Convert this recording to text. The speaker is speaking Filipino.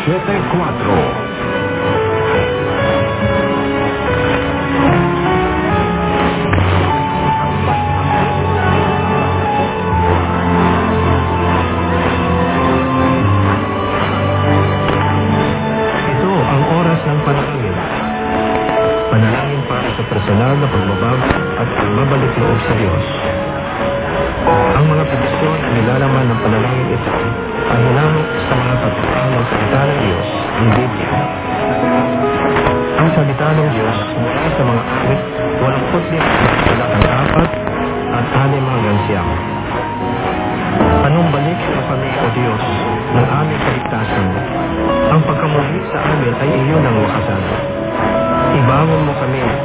Panalangin para sa personal na pagbabago at pagbabalik loob sa Diyos. Ang mga petisyon na nilalaman ng panalangin ito ay hinamok sa mga pagpapang ng salita ng Diyos, ang Biblia. Ang salita ng Diyos mula sa mga awit 85 at 6 Panumbalik sa kami, O Diyos, ng aming kaligtasan. Ang pagkamuli sa amin ay iyon ang wakasan. Ibangon mo kami